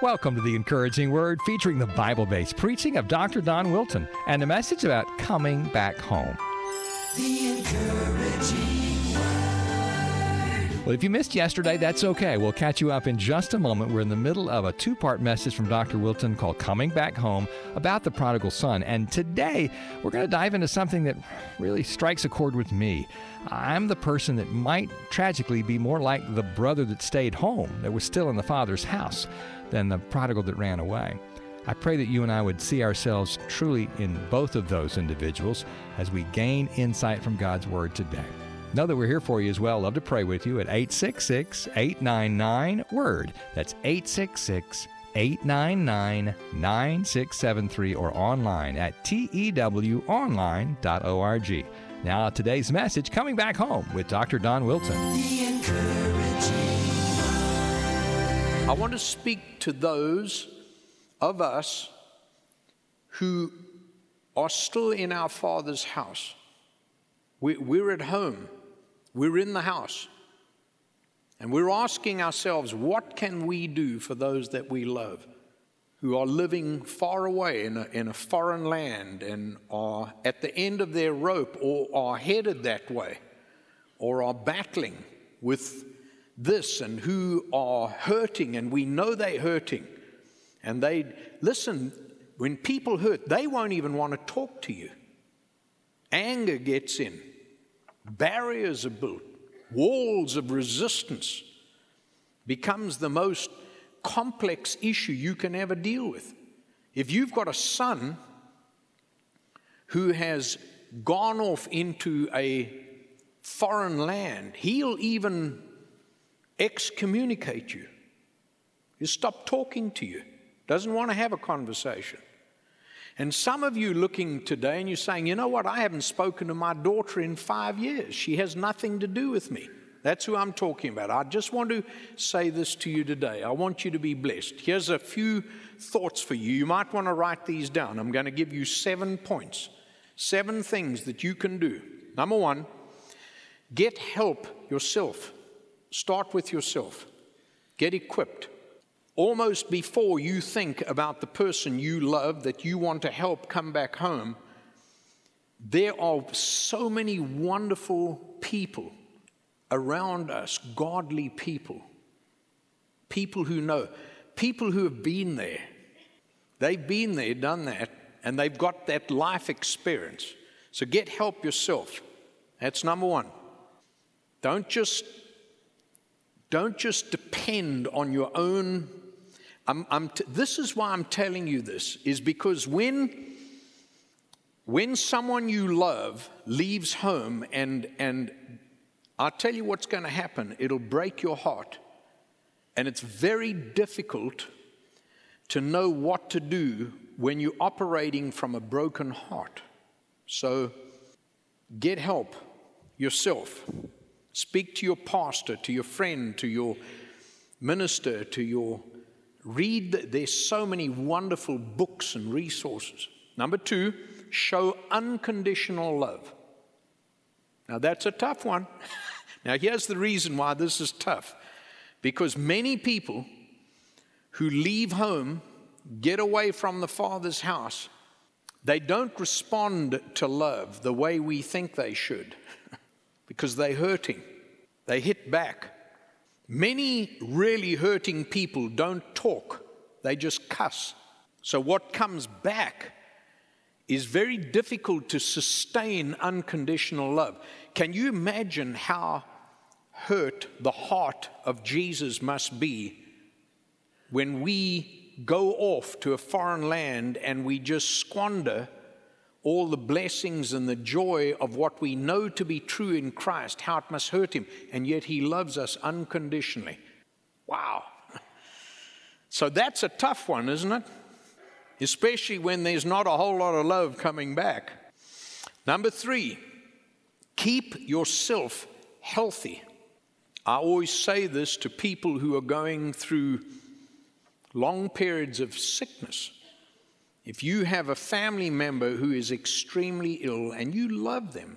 Welcome to The Encouraging Word, featuring the Bible-based preaching of Dr. Don Wilton and a message about coming back home. The Encouraging Word. Well, if you missed yesterday, that's okay. We'll catch you up in just a moment. We're in the middle of a two-part message from Dr. Wilton called Coming Back Home about the prodigal son. And today, we're going to dive into something that really strikes a chord with me. I'm the person that might tragically be more like the brother that stayed home, that was still in the father's house, than the prodigal that ran away. I pray that you and I would see ourselves truly in both of those individuals as we gain insight from God's Word today. Know that we're here for you as well. Love to pray with you at 866-899-WORD. That's 866-899-9673 or online at tewonline.org. Now, today's message, Coming Back Home with Dr. Don Wilton. The Encouraging. I want to speak to those of us who are still in our Father's house. We're at home. We're in the house. And we're asking ourselves, what can we do for those that we love who are living far away in a foreign land and are at the end of their rope or are headed that way or are battling with this and who are hurting, and we know they're hurting. And listen, when people hurt, they won't even want to talk to you. Anger gets in. Barriers are built. Walls of resistance becomes the most complex issue you can ever deal with. If you've got a son who has gone off into a foreign land, he'll even excommunicate you. He'll stop talking to you. Doesn't want to have a conversation. And some of you looking today and you're saying, you know what, I haven't spoken to my daughter in 5 years. She has nothing to do with me. That's who I'm talking about. I just want to say this to you today. I want you to be blessed. Here's a few thoughts for you. You might want to write these down. I'm going to give you 7 points, 7 things that you can do. Number 1, get help yourself. Start with yourself. Get equipped. Almost before you think about the person you love that you want to help come back home, there are so many wonderful people around us, godly people, people who know, people who have been there. They've been there, done that, and they've got that life experience. So get help yourself. That's number 1. Don't just depend on your own. This is why I'm telling you this, is because when someone you love leaves home, and I'll tell you what's going to happen, it'll break your heart. And it's very difficult to know what to do when you're operating from a broken heart. So get help yourself. Speak to your pastor, to your friend, to your minister, read. There's so many wonderful books and resources. Number 2, show unconditional love. Now that's a tough one. Now here's the reason why this is tough. Because many people who leave home, get away from the Father's house, they don't respond to love the way we think they should. Because they're hurting. They hit back. Many really hurting people don't talk. They just cuss. So what comes back is very difficult to sustain unconditional love. Can you imagine how hurt the heart of Jesus must be when we go off to a foreign land and we just squander all the blessings and the joy of what we know to be true in Christ, how it must hurt him, and yet he loves us unconditionally. Wow. So that's a tough one, isn't it? Especially when there's not a whole lot of love coming back. Number 3, keep yourself healthy. I always say this to people who are going through long periods of sickness. If you have a family member who is extremely ill and you love them.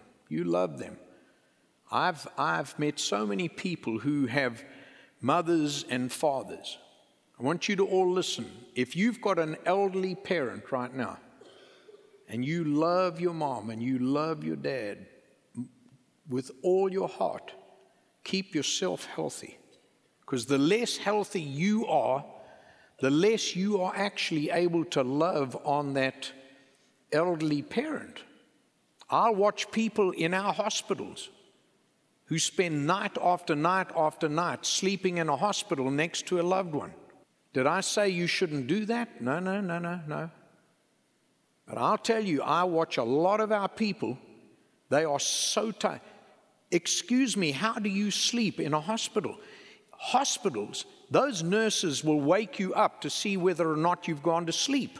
I've met so many people who have mothers and fathers I want you to all listen. If you've got an elderly parent right now, and you love your mom and you love your dad with all your heart, keep yourself healthy. Because the less healthy you are, the less you are actually able to love on that elderly parent. I'll watch people in our hospitals who spend night after night after night sleeping in a hospital next to a loved one. Did I say you shouldn't do that? No. But I'll tell you, I watch a lot of our people. They are so tired. Excuse me, how do you sleep in a hospital? Hospitals, those nurses will wake you up to see whether or not you've gone to sleep.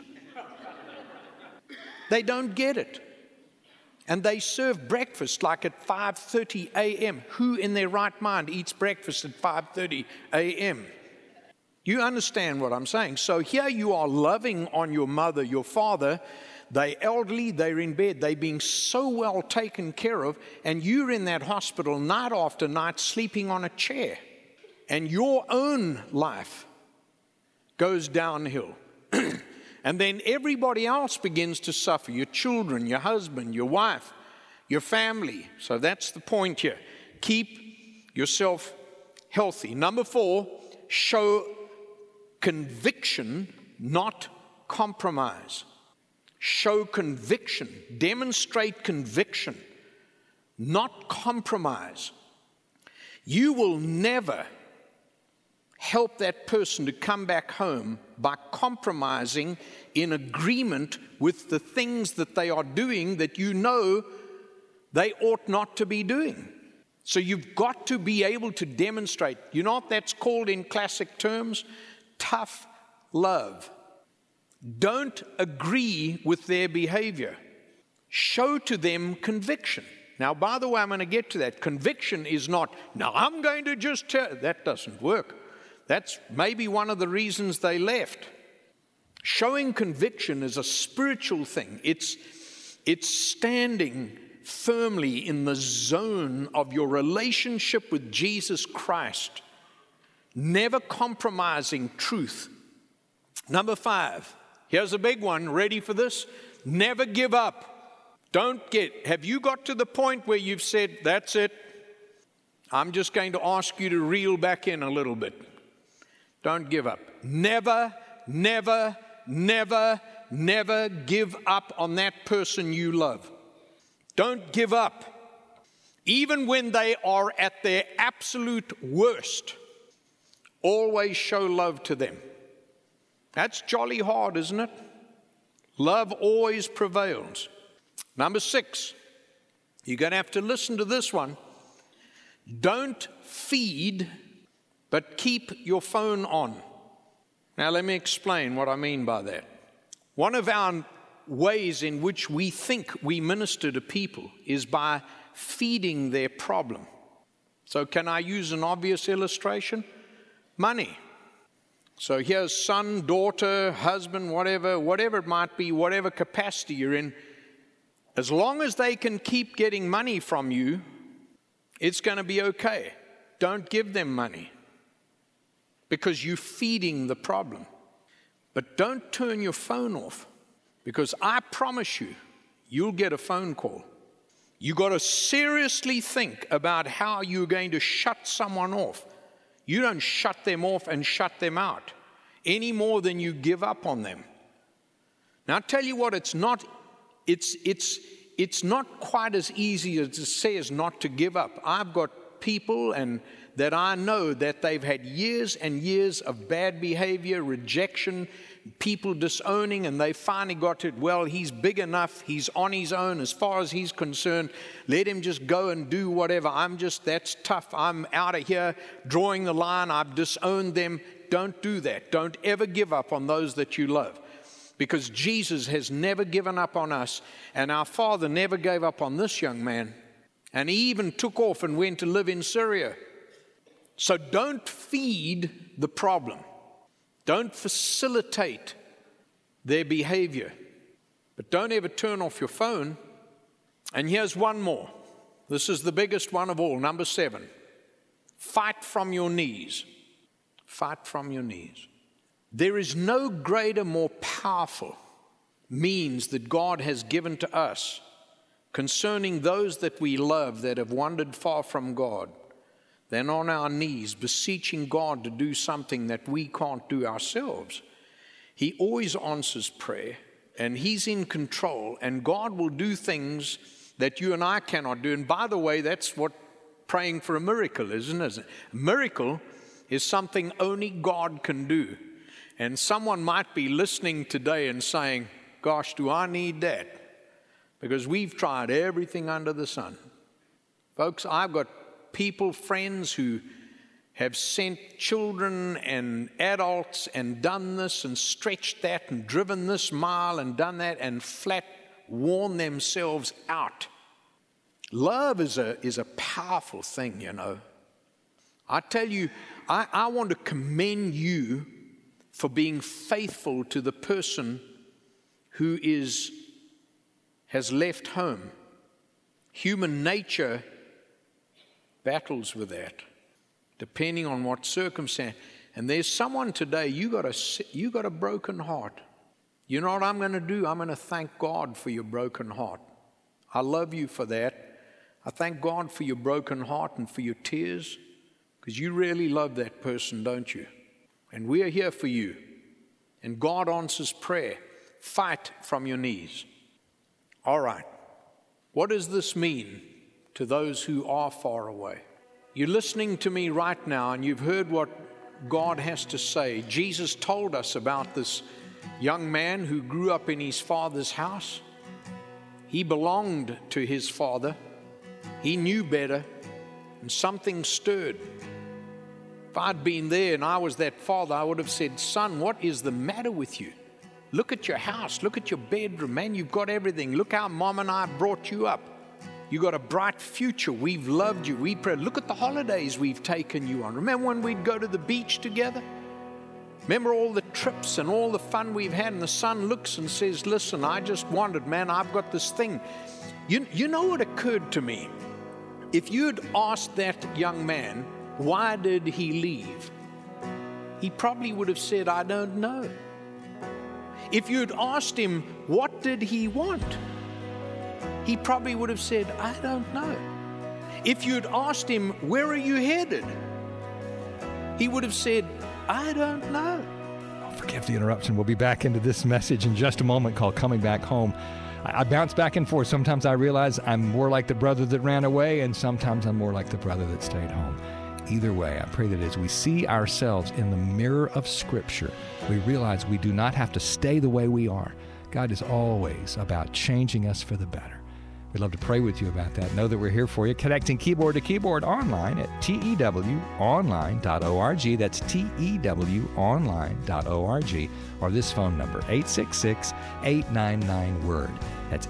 They don't get it. And they serve breakfast like at 5:30 a.m. Who in their right mind eats breakfast at 5:30 a.m.? You understand what I'm saying? So here you are loving on your mother, your father. They're elderly, they're in bed, they're being so well taken care of, and you're in that hospital night after night sleeping on a chair. And your own life goes downhill. And then everybody else begins to suffer. Your children, your husband, your wife, your family. So that's the point here. Keep yourself healthy. Number 4, show conviction, not compromise. Show conviction. Demonstrate conviction, not compromise. You will never help that person to come back home by compromising in agreement with the things that they are doing that you know they ought not to be doing. So you've got to be able to demonstrate. You know what that's called in classic terms? Tough love. Don't agree with their behavior. Show to them conviction. Now, by the way, I'm going to get to that. Conviction is not, now I'm going to just tell. That doesn't work. That's maybe one of the reasons they left. Showing conviction is a spiritual thing. It's standing firmly in the zone of your relationship with Jesus Christ, never compromising truth. Number 5, here's a big one. Ready for this? Never give up. Have you got to the point where you've said, that's it? I'm just going to ask you to reel back in a little bit. Don't give up. Never give up on that person you love. Don't give up. Even when they are at their absolute worst, always show love to them. That's jolly hard, isn't it? Love always prevails. Number 6, you're going to have to listen to this one. Don't feed, but keep your phone on. Now, let me explain what I mean by that. One of our ways in which we think we minister to people is by feeding their problem. So can I use an obvious illustration? Money. So here's son, daughter, husband, whatever it might be, whatever capacity you're in. As long as they can keep getting money from you, it's going to be okay. Don't give them money because you're feeding the problem. But don't turn your phone off, because I promise you, you'll get a phone call. You've got to seriously think about how you're going to shut someone off. You don't shut them off and shut them out any more than you give up on them. Now, I'll tell you what, it's not quite as easy as to say as not to give up. I've got people that I know that they've had years and years of bad behavior, rejection, people disowning, and they finally got it. Well, he's big enough. He's on his own as far as he's concerned. Let him just go and do whatever. That's tough. I'm out of here, drawing the line. I've disowned them. Don't do that. Don't ever give up on those that you love, because Jesus has never given up on us, and our Father never gave up on this young man, and he even took off and went to live in Syria. So don't feed the problem. Don't facilitate their behavior. But don't ever turn off your phone. And here's one more. This is the biggest one of all, number 7. Fight from your knees. Fight from your knees. There is no greater, more powerful means that God has given to us concerning those that we love that have wandered far from God than on our knees beseeching God to do something that we can't do ourselves. He always answers prayer, and He's in control, and God will do things that you and I cannot do. And by the way, that's what praying for a miracle is, isn't it? A miracle is something only God can do. And someone might be listening today and saying, gosh, do I need that? Because we've tried everything under the sun. Folks, I've got people, friends who have sent children and adults and done this and stretched that and driven this mile and done that and flat worn themselves out. Love is a powerful thing, you know. I tell you, I want to commend you for being faithful to the person who has left home. Human nature battles with that, depending on what circumstance. And there's someone today, you got a broken heart. You know what I'm going to do? I'm going to thank God for your broken heart. I love you for that. I thank God for your broken heart and for your tears, because you really love that person, don't you? And we are here for you. And God answers prayer. Fight from your knees. All right. What does this mean to those who are far away? You're listening to me right now, and you've heard what God has to say. Jesus told us about this young man who grew up in his father's house. He belonged to his father. He knew better, and something stirred. If I'd been there and I was that father, I would have said, son, what is the matter with you? Look at your house. Look at your bedroom. Man, you've got everything. Look how Mom and I brought you up. You got a bright future. We've loved you. We pray. Look at the holidays we've taken you on. Remember when we'd go to the beach together? Remember all the trips and all the fun we've had? And the son looks and says, listen, I just wanted, man, I've got this thing. You know what occurred to me? If you'd asked that young man, why did he leave? He probably would have said, I don't know. If you'd asked him, what did he want? He probably would have said, I don't know. If you'd asked him, where are you headed? He would have said, I don't know. Oh, forgive the interruption. We'll be back into this message in just a moment called Coming Back Home. I bounce back and forth. Sometimes I realize I'm more like the brother that ran away, and sometimes I'm more like the brother that stayed home. Either way, I pray that as we see ourselves in the mirror of Scripture, we realize we do not have to stay the way we are. God is always about changing us for the better. We'd love to pray with you about that. Know that we're here for you, connecting keyboard to keyboard online at tewonline.org. That's tewonline.org. Or this phone number, 866-899-WORD. That's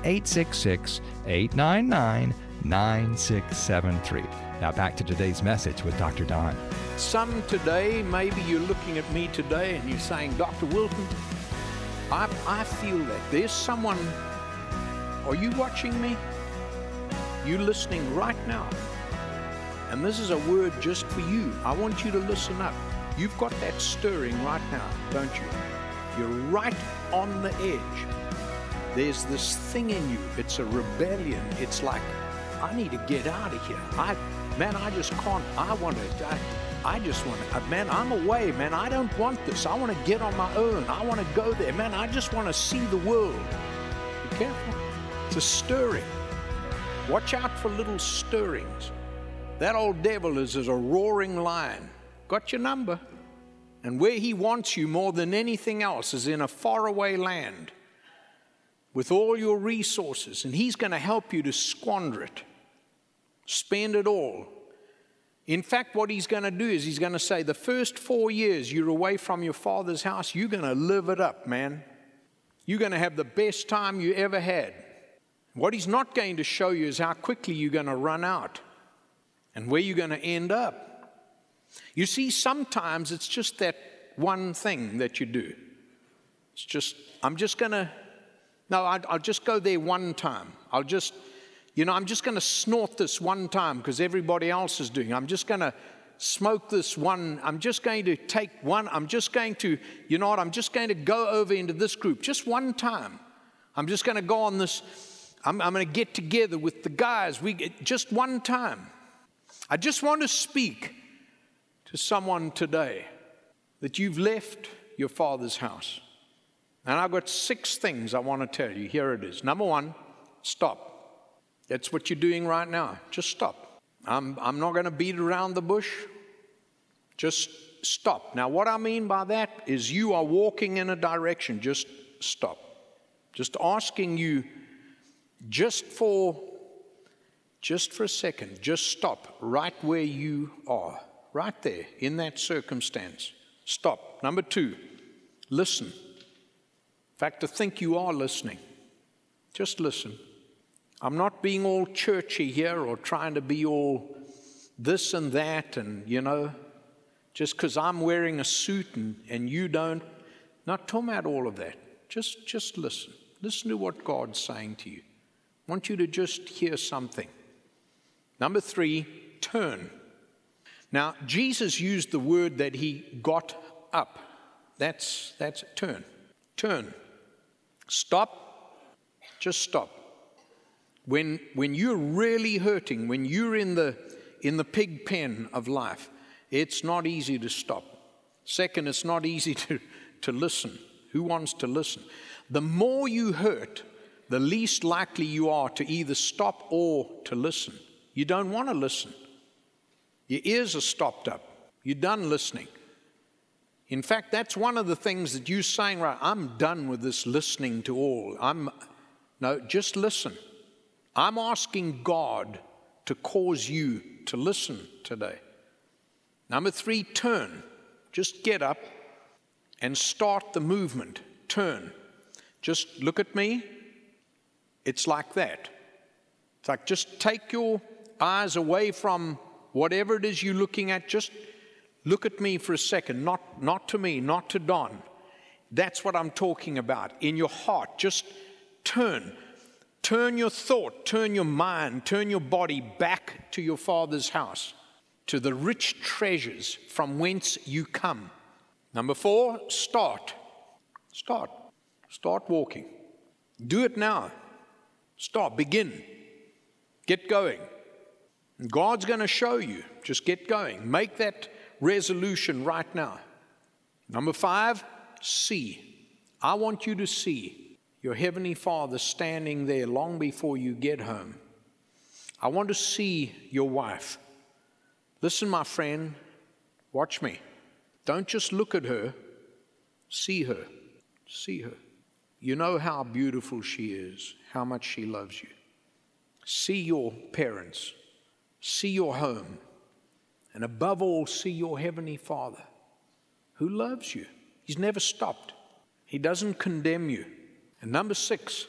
866-899-9673. Now back to today's message with Dr. Don. Some today, maybe you're looking at me today and you're saying, Dr. Wilton, I feel that. There's someone, are you watching me? You listening right now. And this is a word just for you. I want you to listen up. You've got that stirring right now, don't you? You're right on the edge. There's this thing in you. It's a rebellion. It's like, I need to get out of here. I just can't. I just want to, man, I'm away, man. I don't want this. I want to get on my own. I want to go there. Man, I just want to see the world. Be careful. It's a stirring. Watch out for little stirrings. That old devil is as a roaring lion. Got your number. And where he wants you more than anything else is in a faraway land with all your resources. And he's going to help you to squander it. Spend it all. In fact, what he's going to do is he's going to say, the first 4 years you're away from your father's house, you're going to live it up, man. You're going to have the best time you ever had. What he's not going to show you is how quickly you're going to run out and where you're going to end up. You see, sometimes it's just that one thing that you do. It's just, I'll just go there one time. I'm just going to snort this one time because everybody else is doing it. I'm just going to smoke this one. I'm just going to take one. I'm just going to, you know what, I'm just going to go over into this group just one time. I'm just going to go on this, I'm going to get together with the guys. Just one time. I just want to speak to someone today that you've left your Father's house. And I've got 6 things I want to tell you. Here it is. Number 1, stop. That's what you're doing right now. Just stop. I'm not going to beat around the bush. Just stop. Now, what I mean by that is you are walking in a direction. Just stop. Just asking you, just for a second, just stop right where you are. Right there, in that circumstance. Stop. Number 2, listen. In fact, I think you are listening. Just listen. I'm not being all churchy here or trying to be all this and that and, you know, just because I'm wearing a suit and you don't. Not talking about all of that. Just listen. Listen to what God's saying to you. I want you to just hear something. Number 3, turn. Now, Jesus used the word that he got up. That's turn. Turn. Stop. Just stop. When you're really hurting, when you're in the pig pen of life, it's not easy to stop. Second, it's not easy to listen. Who wants to listen? The more you hurt, the least likely you are to either stop or to listen. You don't want to listen. Your ears are stopped up. You're done listening. In fact, that's one of the things that you're saying, right, I'm done with this listening to all. No, just listen. I'm asking God to cause you to listen today. Number 3, turn. Just get up and start the movement. Turn. Just look at me. It's like that. It's like just take your eyes away from whatever it is you're looking at. Just look at me for a second. Not to me, not to Don. That's what I'm talking about. In your heart, just turn. Turn your thought, turn your mind, turn your body back to your Father's house, to the rich treasures from whence you come. Number 4, start. Start. Start walking. Do it now. Start. Begin. Get going. And God's going to show you. Just get going. Make that resolution right now. Number 5, see. I want you to see your Heavenly Father standing there long before you get home. I want to see your wife. Listen, my friend, watch me. Don't just look at her. See her. See her. You know how beautiful she is, how much she loves you. See your parents. See your home. And above all, see your Heavenly Father who loves you. He's never stopped. He doesn't condemn you. And number 6,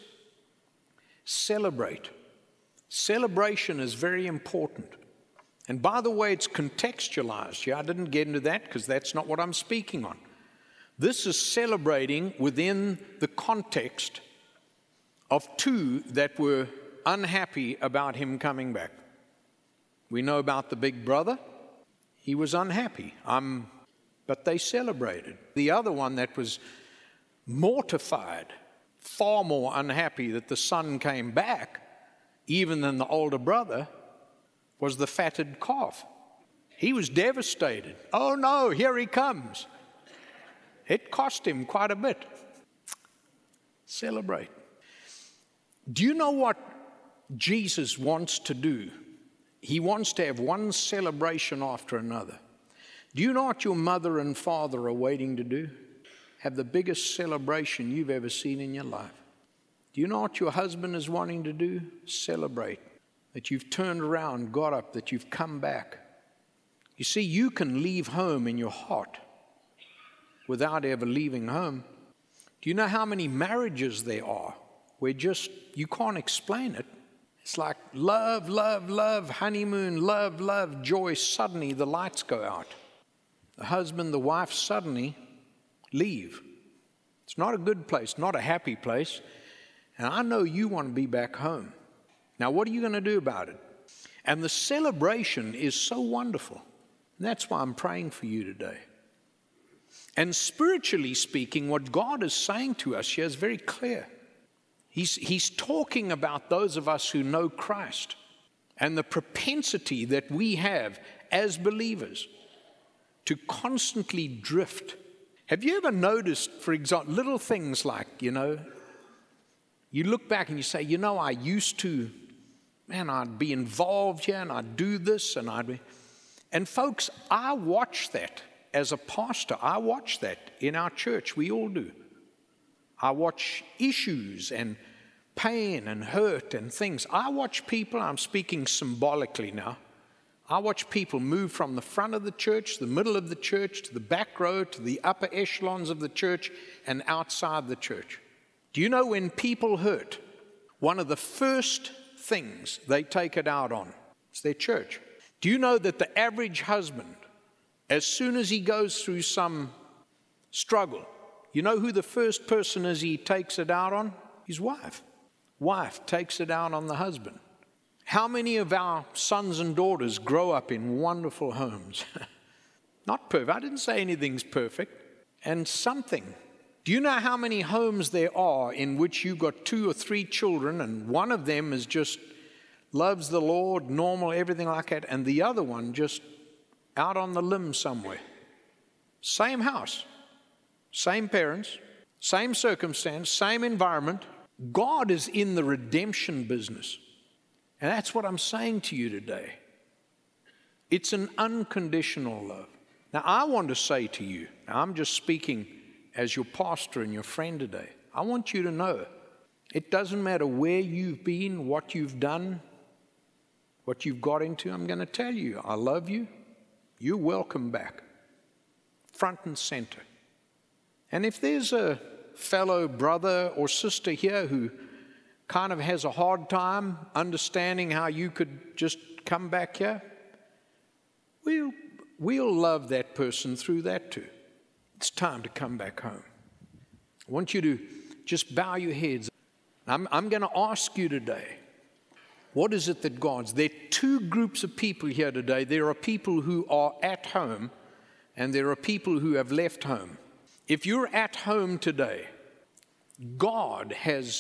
celebrate. Celebration is very important. And by the way, it's contextualized. Yeah, I didn't get into that because that's not what I'm speaking on. This is celebrating within the context of 2 that were unhappy about him coming back. We know about the big brother. He was unhappy. But they celebrated. The other one that was mortified, far more unhappy that the son came back, even than the older brother, was the fatted calf. He was devastated. Oh no, here he comes. It cost him quite a bit. Celebrate. Do you know what Jesus wants to do? He wants to have one celebration after another. Do you know what your mother and father are waiting to do? Have the biggest celebration you've ever seen in your life. Do you know what your husband is wanting to do? Celebrate that you've turned around, got up, that you've come back. You see, you can leave home in your heart without ever leaving home. Do you know how many marriages there are where just, you can't explain it? It's like love, love, love, honeymoon, love, love, joy. Suddenly the lights go out. The husband, the wife suddenly leave. It's not a good place, not a happy place. And I know you want to be back home. Now, what are you going to do about it? And the celebration is so wonderful. And that's why I'm praying for you today. And spiritually speaking, what God is saying to us here is very clear. He's talking about those of us who know Christ and the propensity that we have as believers to constantly drift. Have you ever noticed, for example, little things like, you look back and you say, I used to, I'd be involved here and I'd do this and folks, I watch that as a pastor. I watch that in our church. We all do. I watch issues and pain and hurt and things. I watch people, I'm speaking symbolically now, I watch people move from the front of the church, the middle of the church, to the back row, to the upper echelons of the church, and outside the church. Do you know when people hurt, one of the first things they take it out on is their church? Do you know that the average husband, as soon as he goes through some struggle, you know who the first person is he takes it out on? His wife. Wife takes it out on the husband. How many of our sons and daughters grow up in wonderful homes? Not perfect. I didn't say anything's perfect. And something. Do you know how many homes there are in which you've got 2 or 3 children and one of them is just loves the Lord, normal, everything like that, and the other one just out on the limb somewhere? Same house, same parents, same circumstance, same environment. God is in the redemption business. And that's what I'm saying to you today. It's an unconditional love. Now, I want to say to you, I'm just speaking as your pastor and your friend today. I want you to know, it doesn't matter where you've been, what you've done, what you've got into. I'm going to tell you, I love you. You're welcome back. Front and center. And if there's a fellow brother or sister here who kind of has a hard time understanding how you could just come back here, we'll love that person through that too. It's time to come back home. I want you to just bow your heads. I'm going to ask you today, what is it that God's... There are 2 groups of people here today. There are people who are at home and there are people who have left home. If you're at home today, God has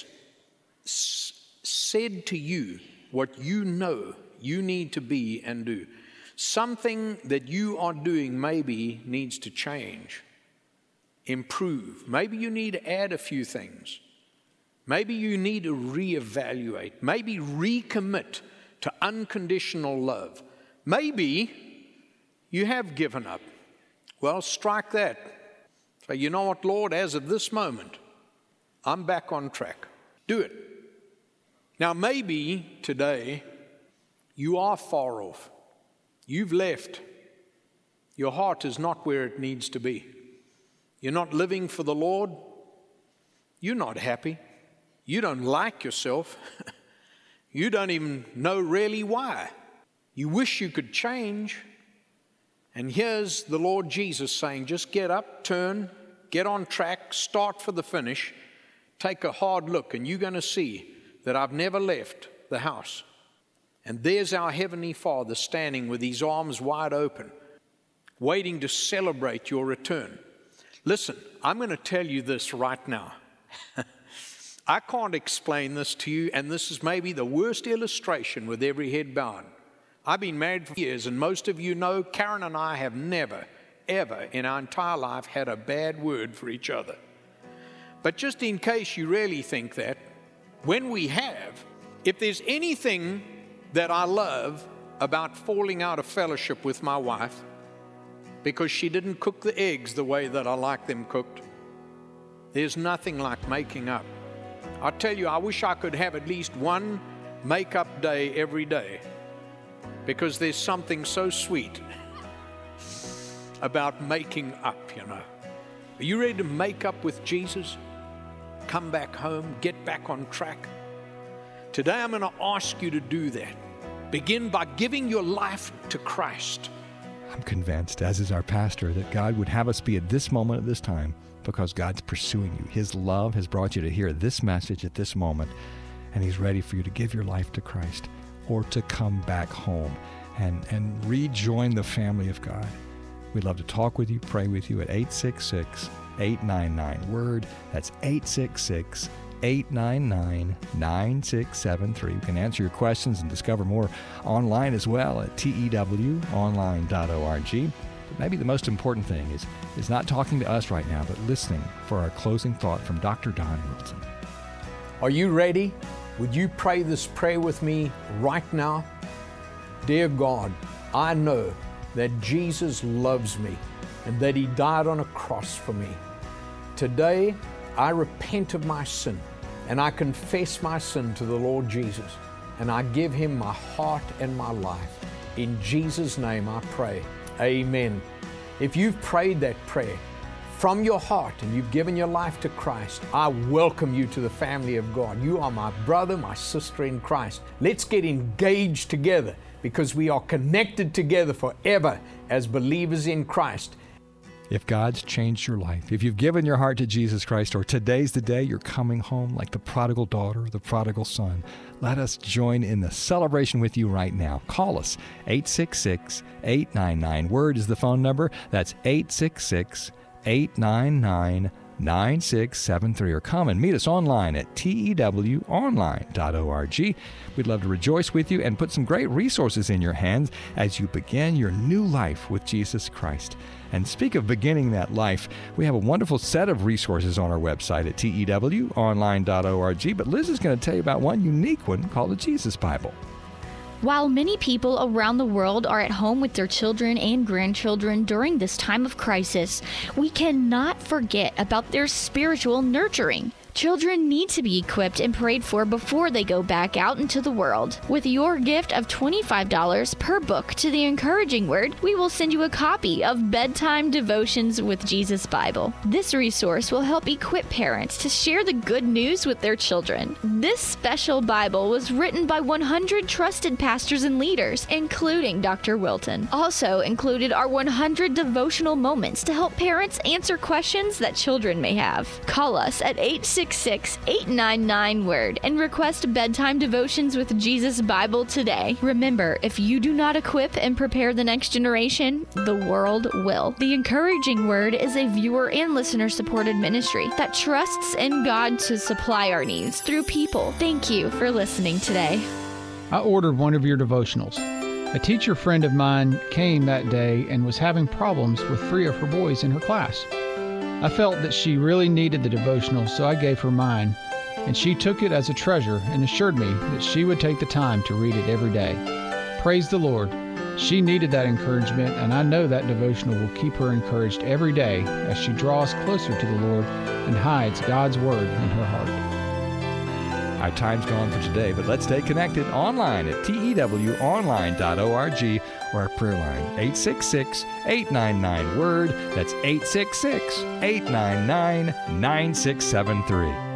said to you what you know you need to be and do. Something that you are doing maybe needs to change, improve. Maybe you need to add a few things. Maybe you need to reevaluate. Maybe recommit to unconditional love. Maybe you have given up. Well, strike that. Say, you know what, Lord, as of this moment, I'm back on track. Do it. Now, maybe today you are far off. You've left. Your heart is not where it needs to be. You're not living for the Lord. You're not happy. You don't like yourself. You don't even know really why. You wish you could change. And here's the Lord Jesus saying, just get up, turn, get on track, start for the finish, take a hard look, and you're going to see that I've never left the house. And there's our Heavenly Father standing with his arms wide open, waiting to celebrate your return. Listen, I'm going to tell you this right now. I can't explain this to you, and this is maybe the worst illustration with every head bowed. I've been married for years, and most of you know Karen and I have never, ever in our entire life had a bad word for each other. But just in case you really think that, when we have, if there's anything that I love about falling out of fellowship with my wife because she didn't cook the eggs the way that I like them cooked, there's nothing like making up. I tell you, I wish I could have at least one make-up day every day, because there's something so sweet about making up, you know. Are you ready to make up with Jesus? Come back home, get back on track. Today I'm going to ask you to do that. Begin by giving your life to Christ. I'm convinced, as is our pastor, that God would have us be at this moment at this time because God's pursuing you. His love has brought you to hear this message at this moment, and he's ready for you to give your life to Christ or to come back home. and rejoin the family of God. We'd love to talk with you, pray with you at 866-899-WORD. That's 866-899-9673. You can answer your questions and discover more online as well at tewonline.org. But maybe the most important thing is not talking to us right now, but listening for our closing thought from Dr. Don Wilson. Are you ready? Would you pray this prayer with me right now? Dear God, I know that Jesus loves me and that He died on a cross for me. Today, I repent of my sin and I confess my sin to the Lord Jesus, and I give Him my heart and my life. In Jesus' name I pray. Amen. If you've prayed that prayer from your heart and you've given your life to Christ, I welcome you to the family of God. You are my brother, my sister in Christ. Let's get engaged together, because we are connected together forever as believers in Christ. If God's changed your life, if you've given your heart to Jesus Christ, or today's the day you're coming home like the prodigal daughter or the prodigal son, let us join in the celebration with you right now. Call us. 866-899-WORD is the phone number. That's 866-899-9673, or come and meet us online at tewonline.org. We'd love to rejoice with you and put some great resources in your hands as you begin your new life with Jesus Christ. And speak of beginning that life, we have a wonderful set of resources on our website at tewonline.org, but Liz is going to tell you about one unique one called the Jesus Bible. While many people around the world are at home with their children and grandchildren during this time of crisis, we cannot forget about their spiritual nurturing. Children need to be equipped and prayed for before they go back out into the world. With your gift of $25 per book to the Encouraging Word, we will send you a copy of Bedtime Devotions with Jesus Bible. This resource will help equip parents to share the good news with their children. This special Bible was written by 100 trusted pastors and leaders, including Dr. Wilton. Also included are 100 devotional moments to help parents answer questions that children may have. Call us at 866-899-WORD and request Bedtime Devotions with Jesus Bible today. Remember, if you do not equip and prepare the next generation, the world will. The Encouraging Word is a viewer and listener supported ministry that trusts in God to supply our needs through people. Thank you for listening today. I ordered one of your devotionals. A teacher friend of mine came that day and was having problems with 3 of her boys in her class. I felt that she really needed the devotional, so I gave her mine, and she took it as a treasure and assured me that she would take the time to read it every day. Praise the Lord. She needed that encouragement, and I know that devotional will keep her encouraged every day as she draws closer to the Lord and hides God's Word in her heart. Our time's gone for today, but let's stay connected online at tewonline.org, or our prayer line, 866-899-WORD. That's 866-899-9673.